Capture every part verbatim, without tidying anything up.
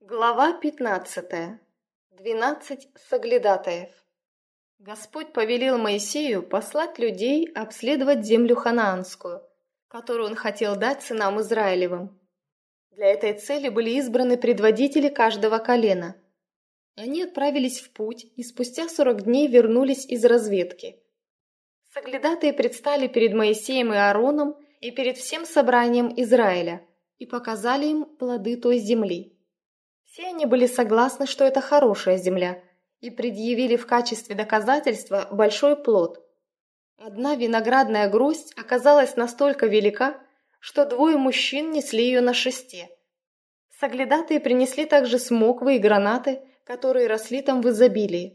Глава пятнадцатая. Двенадцать соглядатаев. Господь повелел Моисею послать людей обследовать землю ханаанскую, которую он хотел дать сынам Израилевым. Для этой цели были избраны предводители каждого колена. Они отправились в путь и спустя сорок дней вернулись из разведки. Соглядатаи предстали перед Моисеем и Аароном и перед всем собранием Израиля и показали им плоды той земли. Все они были согласны, что это хорошая земля, и предъявили в качестве доказательства большой плод. Одна виноградная гроздь оказалась настолько велика, что двое мужчин несли ее на шесте. Соглядатые принесли также смоквы и гранаты, которые росли там в изобилии.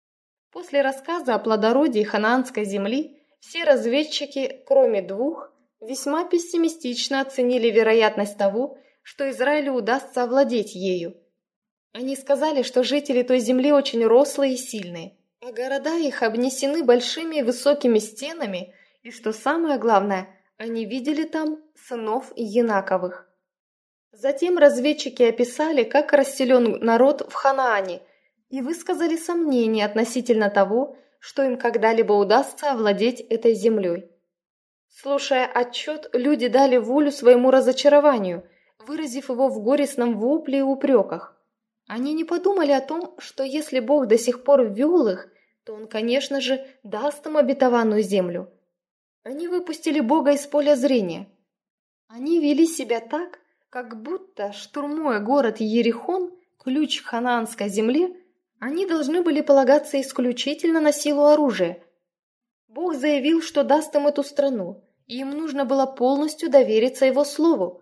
После рассказа о плодородии ханаанской земли все разведчики, кроме двух, весьма пессимистично оценили вероятность того, что Израилю удастся овладеть ею. Они сказали, что жители той земли очень рослые и сильные, а города их обнесены большими и высокими стенами, и, что самое главное, они видели там сынов Янаковых. Затем разведчики описали, как расселен народ в Ханаане, и высказали сомнения относительно того, что им когда-либо удастся овладеть этой землей. Слушая отчет, люди дали волю своему разочарованию, выразив его в горестном вопле и упреках. Они не подумали о том, что если Бог до сих пор вел их, то Он, конечно же, даст им обетованную землю. Они выпустили Бога из поля зрения. Они вели себя так, как будто, штурмуя город Иерихон, ключ к ханаанской земле, они должны были полагаться исключительно на силу оружия. Бог заявил, что даст им эту страну, и им нужно было полностью довериться Его слову.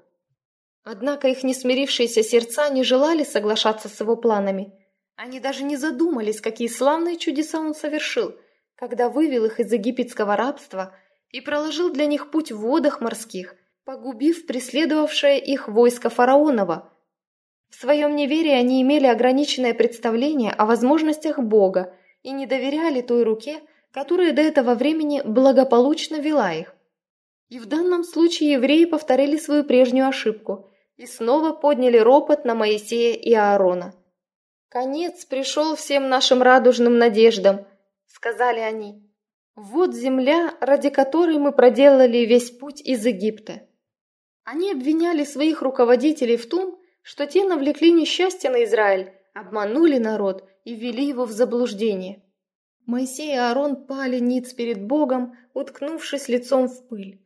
Однако их несмирившиеся сердца не желали соглашаться с его планами. Они даже не задумались, какие славные чудеса он совершил, когда вывел их из египетского рабства и проложил для них путь в водах морских, погубив преследовавшее их войско фараонова. В своем неверии они имели ограниченное представление о возможностях Бога и не доверяли той руке, которая до этого времени благополучно вела их. И в данном случае евреи повторили свою прежнюю ошибку и снова подняли ропот на Моисея и Аарона. «Конец пришел всем нашим радужным надеждам», — сказали они. «Вот земля, ради которой мы проделали весь путь из Египта». Они обвиняли своих руководителей в том, что те навлекли несчастье на Израиль, обманули народ и ввели его в заблуждение. Моисей и Аарон пали ниц перед Богом, уткнувшись лицом в пыль.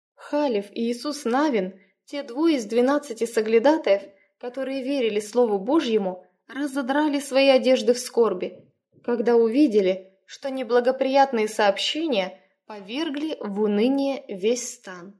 Халев и Иисус Навин, те двое из двенадцати соглядатаев, которые верили Слову Божьему, разодрали свои одежды в скорби, когда увидели, что неблагоприятные сообщения повергли в уныние весь стан.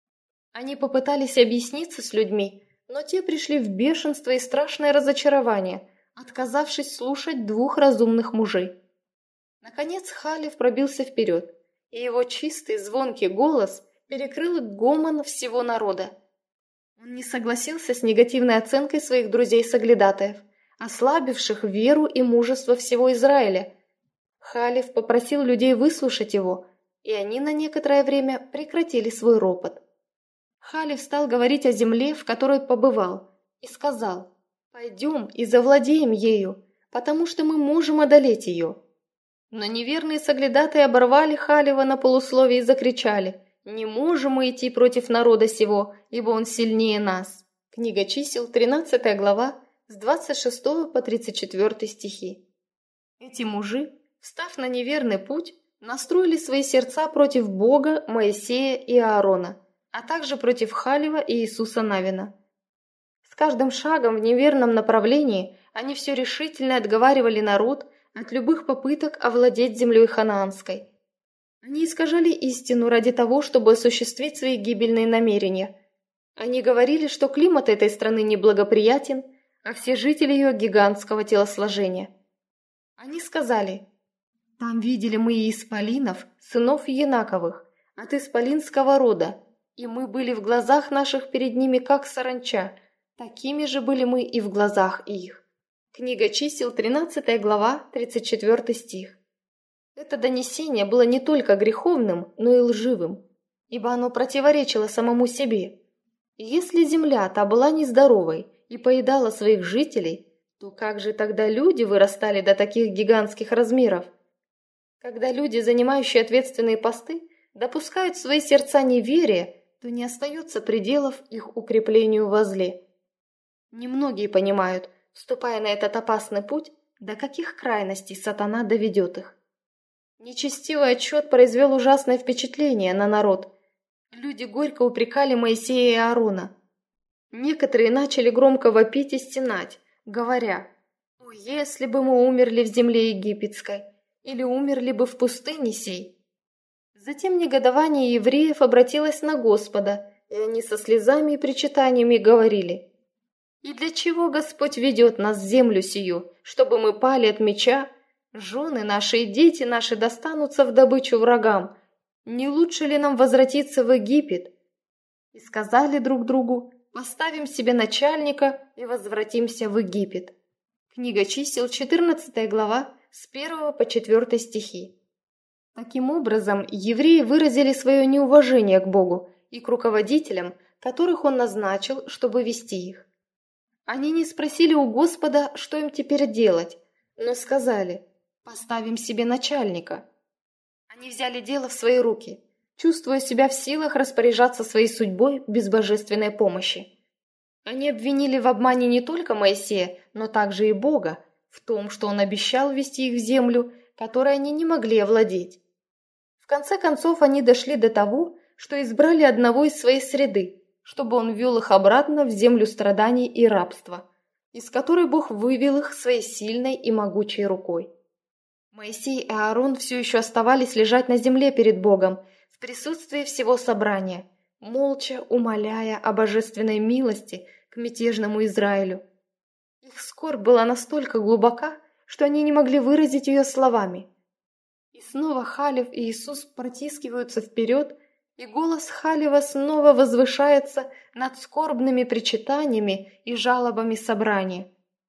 Они попытались объясниться с людьми, но те пришли в бешенство и страшное разочарование, отказавшись слушать двух разумных мужей. Наконец Халев пробился вперед, и его чистый звонкий голос перекрыл гомон всего народа. Он не согласился с негативной оценкой своих друзей-соглядатаев, ослабивших веру и мужество всего Израиля. Халев попросил людей выслушать его, и они на некоторое время прекратили свой ропот. Халев стал говорить о земле, в которой побывал, и сказал: «Пойдем и завладеем ею, потому что мы можем одолеть ее». Но неверные соглядатые оборвали Халева на полусловие и закричали: «Не можем мы идти против народа сего, ибо он сильнее нас». Книга Чисел, тринадцатая глава, с двадцать шестого по тридцать четвёртый стихи. Эти мужи, встав на неверный путь, настроили свои сердца против Бога, Моисея и Аарона, а также против Халева и Иисуса Навина. С каждым шагом в неверном направлении они все решительно отговаривали народ от любых попыток овладеть землей ханаанской. Они искажали истину ради того, чтобы осуществить свои гибельные намерения. Они говорили, что климат этой страны неблагоприятен, а все жители ее гигантского телосложения. Они сказали: «Там видели мы и исполинов, сынов Янаковых, от исполинского рода, и мы были в глазах наших перед ними как саранча, такими же были мы и в глазах их». Книга Чисел, тринадцатая глава, тридцать четвёртый стих. Это донесение было не только греховным, но и лживым, ибо оно противоречило самому себе. Если земля та была нездоровой и поедала своих жителей, то как же тогда люди вырастали до таких гигантских размеров? Когда люди, занимающие ответственные посты, допускают в свои сердца неверие, то не остается пределов их укреплению во зле. Немногие понимают, вступая на этот опасный путь, до каких крайностей сатана доведет их. Нечестивый отчет произвел ужасное впечатление на народ. Люди горько упрекали Моисея и Аарона. Некоторые начали громко вопить и стенать, говоря: «О, если бы мы умерли в земле египетской, или умерли бы в пустыне сей!» Затем негодование евреев обратилось на Господа, и они со слезами и причитаниями говорили: «И для чего Господь ведет нас в землю сию, чтобы мы пали от меча? Жены наши и дети наши достанутся в добычу врагам. Не лучше ли нам возвратиться в Египет?» И сказали друг другу: «Поставим себе начальника и возвратимся в Египет». Книга Чисел, четырнадцатая глава, с первого по четвертый стихи. Таким образом, евреи выразили свое неуважение к Богу и к руководителям, которых Он назначил, чтобы вести их. Они не спросили у Господа, что им теперь делать, но сказали: «Поставим себе начальника». Они взяли дело в свои руки, чувствуя себя в силах распоряжаться своей судьбой без божественной помощи. Они обвинили в обмане не только Моисея, но также и Бога, в том, что Он обещал ввести их в землю, которой они не могли овладеть. В конце концов, они дошли до того, что избрали одного из своей среды, чтобы он ввел их обратно в землю страданий и рабства, из которой Бог вывел их своей сильной и могучей рукой. Моисей и Аарон все еще оставались лежать на земле перед Богом, в присутствии всего собрания, молча умоляя о божественной милости к мятежному Израилю. Их скорбь была настолько глубока, что они не могли выразить ее словами. И снова Халев и Иисус протискиваются вперед, и голос Халева снова возвышается над скорбными причитаниями и жалобами собрания.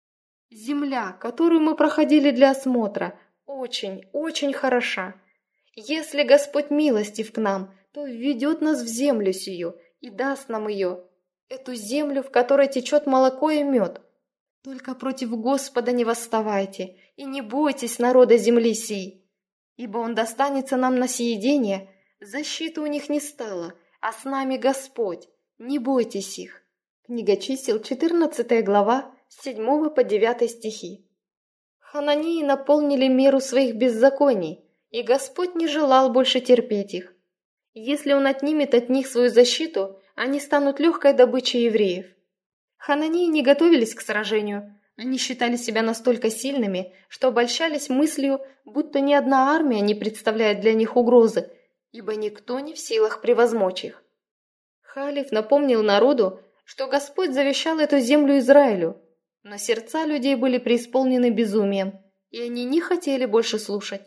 Земля, которую мы проходили для осмотра, очень, очень хороша. Если Господь милостив к нам, то введет нас в землю сию и даст нам ее, эту землю, в которой течет молоко и мед. Только против Господа не восставайте и не бойтесь народа земли сей, ибо Он достанется нам на съедение. Защиты у них не стало, а с нами Господь, не бойтесь их. Книга Чисел, четырнадцатая глава, с седьмого по девятый стихи. Хананеи наполнили меру своих беззаконий, и Господь не желал больше терпеть их. Если Он отнимет от них свою защиту, они станут легкой добычей евреев. Хананеи не готовились к сражению, они считали себя настолько сильными, что обольщались мыслью, будто ни одна армия не представляет для них угрозы, ибо никто не в силах превозмочь их. Халев напомнил народу, что Господь завещал эту землю Израилю, но сердца людей были преисполнены безумием, и они не хотели больше слушать.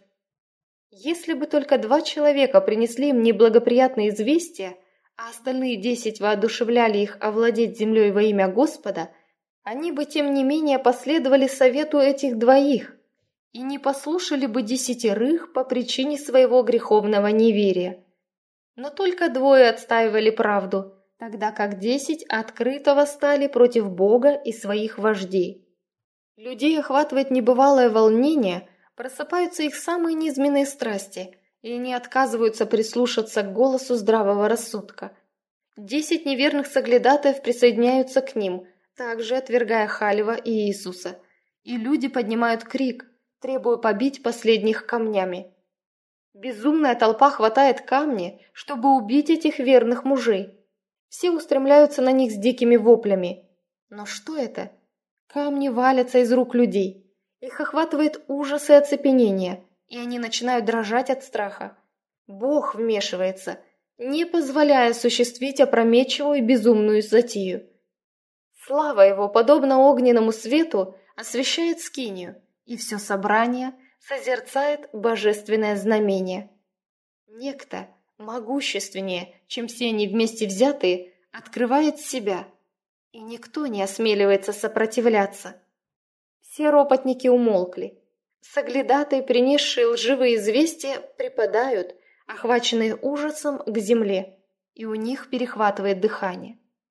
Если бы только два человека принесли им неблагоприятные известия, а остальные десять воодушевляли их овладеть землей во имя Господа, они бы тем не менее последовали совету этих двоих и не послушали бы десятерых по причине своего греховного неверия. Но только двое отстаивали правду, тогда как десять открыто восстали против Бога и своих вождей. Людей охватывает небывалое волнение, просыпаются их самые низменные страсти, и они отказываются прислушаться к голосу здравого рассудка. Десять неверных соглядатаев присоединяются к ним, также отвергая Халева и Иисуса, и люди поднимают крик, требуя побить последних камнями. Безумная толпа хватает камни, чтобы убить этих верных мужей. Все устремляются на них с дикими воплями. Но что это? Камни валятся из рук людей. Их охватывает ужас и оцепенение, и они начинают дрожать от страха. Бог вмешивается, не позволяя осуществить опрометчивую и безумную затею. Слава Его, подобно огненному свету, освещает скинию, и все собрание созерцает божественное знамение. Некто, могущественнее, чем все они вместе взятые, открывает себя, и никто не осмеливается сопротивляться. Все ропотники умолкли. Соглядатые, принесшие лживые известия, припадают, охваченные ужасом, к земле, и у них перехватывает дыхание.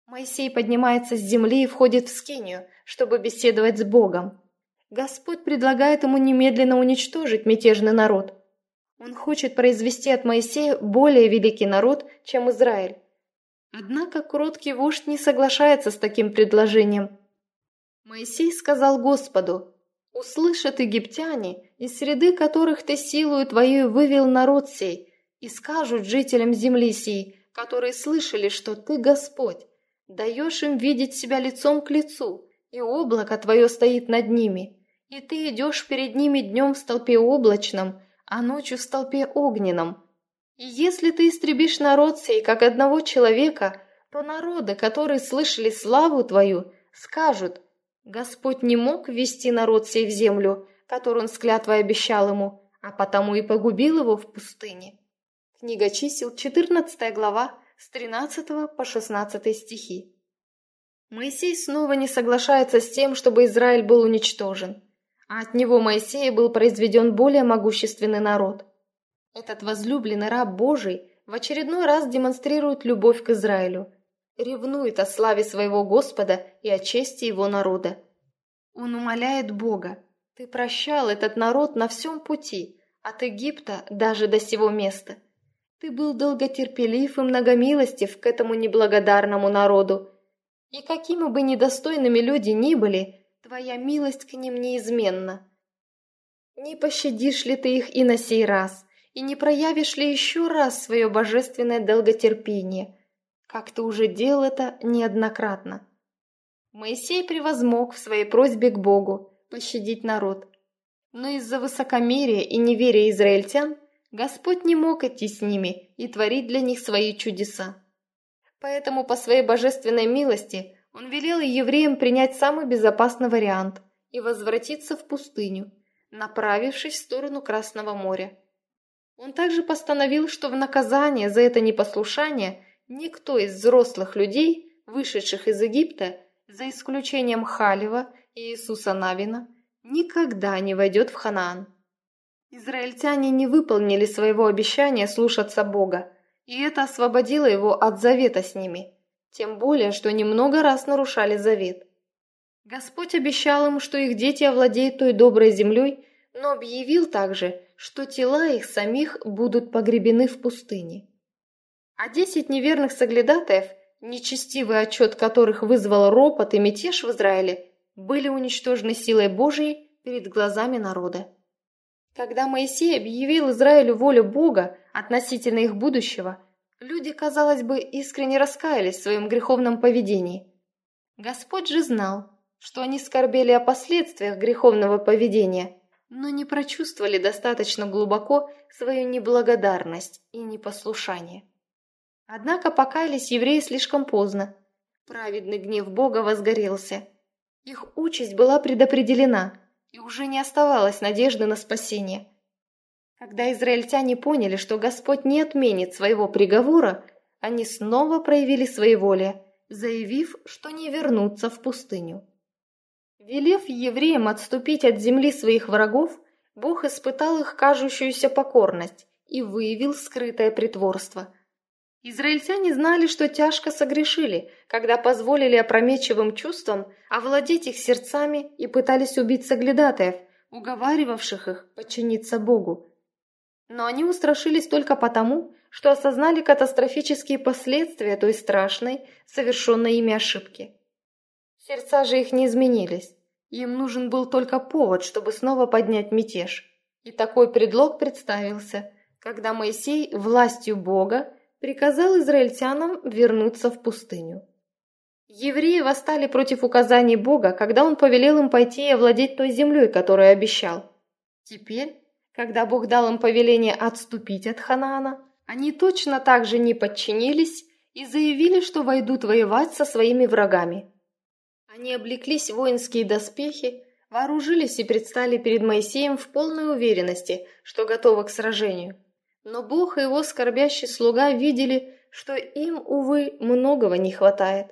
Моисей поднимается с земли и входит в скинию, чтобы беседовать с Богом. Господь предлагает ему немедленно уничтожить мятежный народ. Он хочет произвести от Моисея более великий народ, чем Израиль. Однако кроткий вождь не соглашается с таким предложением. Моисей сказал Господу: «Услышат египтяне, из среды которых ты силою твоей вывел народ сей, и скажут жителям земли сей, которые слышали, что ты Господь, даешь им видеть себя лицом к лицу, и облако твое стоит над ними, и ты идешь перед ними днем в столпе облачном, а ночью в столпе огненном. И если ты истребишь народ сей, как одного человека, то народы, которые слышали славу твою, скажут: Господь не мог ввести народ сей в землю, которую он с клятвой обещал ему, а потому и погубил его в пустыне». Книга чисел, четырнадцатая глава, с тринадцатого по шестнадцатый стихи. Моисей снова не соглашается с тем, чтобы Израиль был уничтожен, а от него Моисея был произведен более могущественный народ. Этот возлюбленный раб Божий в очередной раз демонстрирует любовь к Израилю, ревнует о славе своего Господа и о чести его народа. Он умоляет Бога: «Ты прощал этот народ на всем пути, от Египта даже до сего места. Ты был долготерпелив и многомилостив к этому неблагодарному народу. И какими бы недостойными люди ни были, твоя милость к ним неизменна. Не пощадишь ли ты их и на сей раз, и не проявишь ли еще раз свое божественное долготерпение, как ты уже делал это неоднократно?» Моисей превозмог в своей просьбе к Богу пощадить народ. Но из-за высокомерия и неверия израильтян Господь не мог идти с ними и творить для них свои чудеса. Поэтому по своей божественной милости Он велел евреям принять самый безопасный вариант и возвратиться в пустыню, направившись в сторону Красного моря. Он также постановил, что в наказание за это непослушание никто из взрослых людей, вышедших из Египта, за исключением Халева и Иисуса Навина, никогда не войдет в Ханаан. Израильтяне не выполнили своего обещания слушаться Бога, и это освободило его от завета с ними, тем более, что они много раз нарушали завет. Господь обещал им, что их дети овладеют той доброй землей, но объявил также, что тела их самих будут погребены в пустыне. А десять неверных соглядатаев, нечестивый отчет которых вызвал ропот и мятеж в Израиле, были уничтожены силой Божией перед глазами народа. Когда Моисей объявил Израилю волю Бога относительно их будущего, люди, казалось бы, искренне раскаялись в своем греховном поведении. Господь же знал, что они скорбели о последствиях греховного поведения, но не прочувствовали достаточно глубоко свою неблагодарность и непослушание. Однако покаялись евреи слишком поздно. Праведный гнев Бога возгорелся. Их участь была предопределена, и уже не оставалось надежды на спасение. Когда израильтяне поняли, что Господь не отменит своего приговора, они снова проявили своеволие, заявив, что не вернутся в пустыню. Велев евреям отступить от земли своих врагов, Бог испытал их кажущуюся покорность и выявил скрытое притворство. Израильтяне знали, что тяжко согрешили, когда позволили опрометчивым чувствам овладеть их сердцами и пытались убить соглядатаев, уговаривавших их подчиниться Богу. Но они устрашились только потому, что осознали катастрофические последствия той страшной, совершенной ими ошибки. Сердца же их не изменились. Им нужен был только повод, чтобы снова поднять мятеж. И такой предлог представился, когда Моисей властью Бога приказал израильтянам вернуться в пустыню. Евреи восстали против указаний Бога, когда Он повелел им пойти и овладеть той землей, которую обещал. Теперь, когда Бог дал им повеление отступить от Ханаана, они точно так же не подчинились и заявили, что войдут воевать со своими врагами. Они облеклись в воинские доспехи, вооружились и предстали перед Моисеем в полной уверенности, что готовы к сражению. Но Бог и его скорбящий слуга видели, что им, увы, многого не хватает.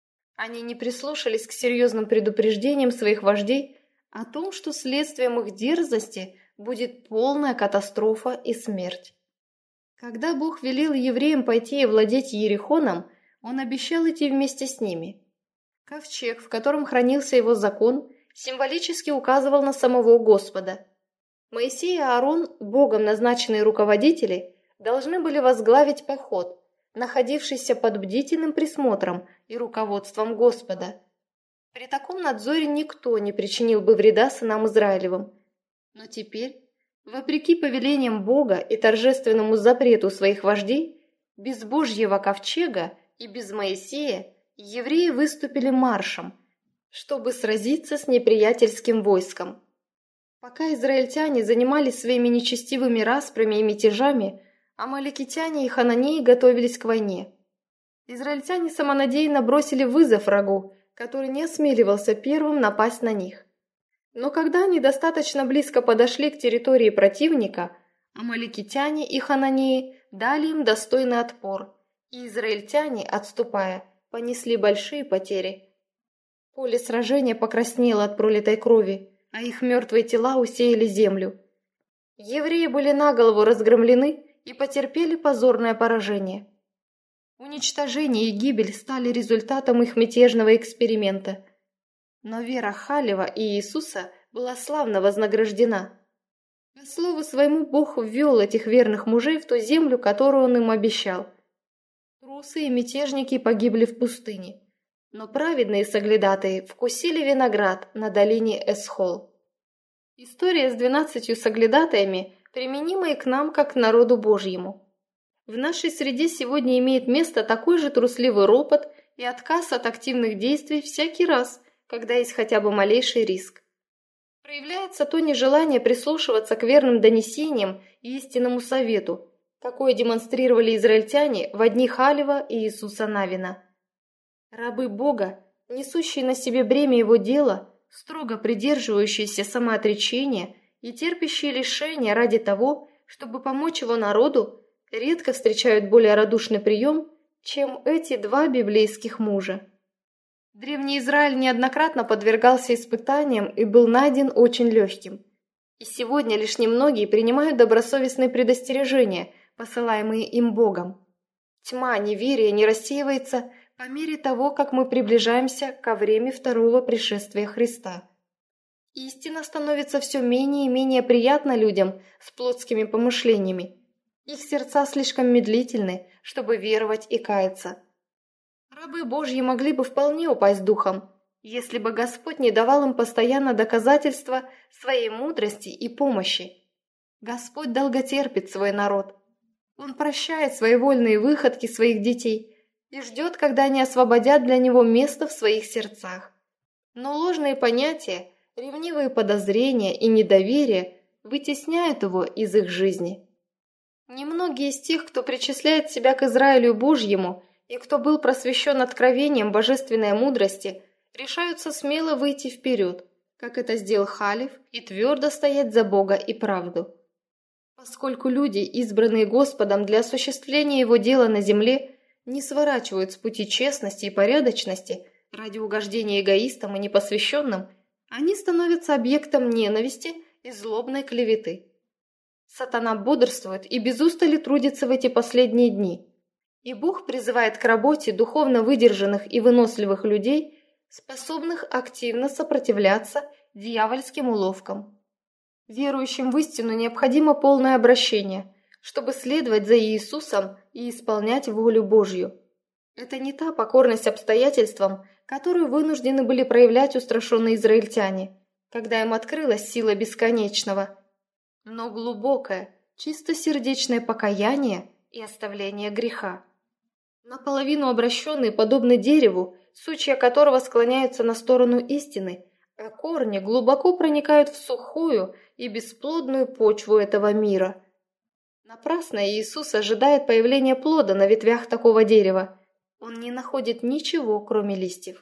Они не прислушались к серьезным предупреждениям своих вождей о том, что следствием их дерзости будет полная катастрофа и смерть. Когда Бог велел евреям пойти и владеть Иерихоном, он обещал идти вместе с ними. Ковчег, в котором хранился его закон, символически указывал на самого Господа. Моисей и Аарон, Богом назначенные руководители, должны были возглавить поход, находившийся под бдительным присмотром и руководством Господа. При таком надзоре никто не причинил бы вреда сынам Израилевым. Но теперь, вопреки повелениям Бога и торжественному запрету своих вождей, без Божьего ковчега и без Моисея евреи выступили маршем, чтобы сразиться с неприятельским войском. Пока израильтяне занимались своими нечестивыми распрями и мятежами, амаликитяне и хананеи готовились к войне. Израильтяне самонадеянно бросили вызов врагу, который не осмеливался первым напасть на них. Но когда они достаточно близко подошли к территории противника, амаликитяне и хананеи дали им достойный отпор, и израильтяне, отступая, понесли большие потери. Поле сражения покраснело от пролитой крови, а их мертвые тела усеяли землю. Евреи были наголову разгромлены и потерпели позорное поражение. Уничтожение и гибель стали результатом их мятежного эксперимента. Но вера Халева и Иисуса была славно вознаграждена. По слову своему, Бог ввел этих верных мужей в ту землю, которую Он им обещал. Трусы и мятежники погибли в пустыне, но праведные соглядатые вкусили виноград на долине Эсхол. История с двенадцатью соглядатаями применима и к нам, как к народу Божьему. В нашей среде сегодня имеет место такой же трусливый ропот и отказ от активных действий всякий раз, когда есть хотя бы малейший риск. Проявляется то нежелание прислушиваться к верным донесениям и истинному совету, какое демонстрировали израильтяне в дни Халева и Иисуса Навина. Рабы Бога, несущие на себе бремя Его дела, строго придерживающиеся самоотречения и терпящие лишения ради того, чтобы помочь Его народу, редко встречают более радушный прием, чем эти два библейских мужа. Древний Израиль неоднократно подвергался испытаниям и был найден очень легким. И сегодня лишь немногие принимают добросовестные предостережения, посылаемые им Богом. Тьма неверия не рассеивается по мере того, как мы приближаемся ко времени второго пришествия Христа. Истина становится все менее и менее приятна людям с плотскими помышлениями. Их сердца слишком медлительны, чтобы веровать и каяться. Рабы Божьи могли бы вполне упасть духом, если бы Господь не давал им постоянно доказательства своей мудрости и помощи. Господь долготерпит свой народ. Он прощает своевольные выходки своих детей и ждет, когда они освободят для Него место в своих сердцах. Но ложные понятия, ревнивые подозрения и недоверие вытесняют Его из их жизни. Немногие из тех, кто причисляет себя к Израилю Божьему и кто был просвещен откровением божественной мудрости, решаются смело выйти вперед, как это сделал Халев, и твердо стоять за Бога и правду. Поскольку люди, избранные Господом для осуществления Его дела на земле, не сворачивают с пути честности и порядочности ради угождения эгоистам и непосвященным, они становятся объектом ненависти и злобной клеветы. Сатана бодрствует и без устали трудится в эти последние дни. И Бог призывает к работе духовно выдержанных и выносливых людей, способных активно сопротивляться дьявольским уловкам. Верующим в истину необходимо полное обращение, чтобы следовать за Иисусом и исполнять волю Божью. Это не та покорность обстоятельствам, которую вынуждены были проявлять устрашенные израильтяне, когда им открылась сила бесконечного, но глубокое, чистосердечное покаяние и оставление греха. Наполовину обращенные подобны дереву, сучья которого склоняются на сторону истины, а корни глубоко проникают в сухую и бесплодную почву этого мира. Напрасно Иисус ожидает появления плода на ветвях такого дерева. Он не находит ничего, кроме листьев.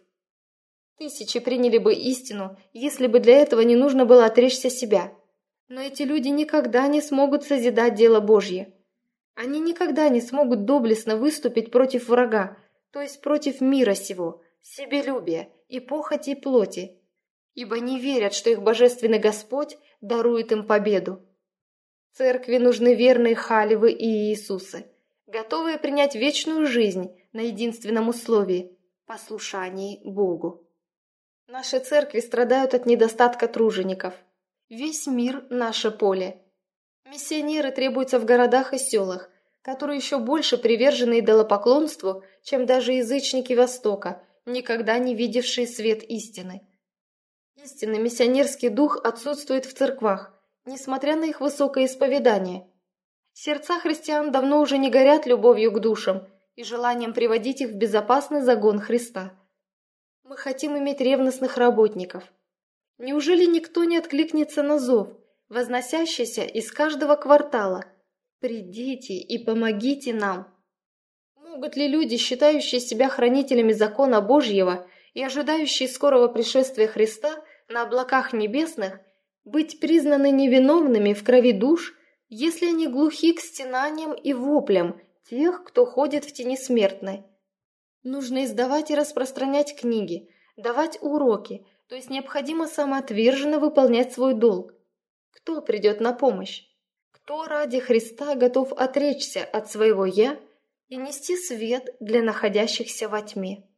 Тысячи приняли бы истину, если бы для этого не нужно было отречься себя. Но эти люди никогда не смогут созидать дело Божье. Они никогда не смогут доблестно выступить против врага, то есть против мира сего, себелюбия и похоти плоти, ибо не верят, что их божественный Господь дарует им победу. Церкви нужны верные Халевы и Иисусы, готовые принять вечную жизнь на единственном условии – послушании Богу. Наши церкви страдают от недостатка тружеников. Весь мир – наше поле. Миссионеры требуются в городах и селах, которые еще больше привержены идолопоклонству, чем даже язычники Востока, никогда не видевшие свет истины. Истинный миссионерский дух отсутствует в церквах, несмотря на их высокое исповедание. Сердца христиан давно уже не горят любовью к душам и желанием приводить их в безопасный загон Христа. Мы хотим иметь ревностных работников. Неужели никто не откликнется на зов, возносящийся из каждого квартала? «Придите и помогите нам». Могут ли люди, считающие себя хранителями закона Божьего и ожидающие скорого пришествия Христа на облаках небесных, быть признаны невиновными в крови душ, если они глухи к стенаниям и воплям тех, кто ходит в тени смертной? Нужно издавать и распространять книги, давать уроки, то есть необходимо самоотверженно выполнять свой долг. Кто придет на помощь? Кто ради Христа готов отречься от своего «я» и нести свет для находящихся во тьме?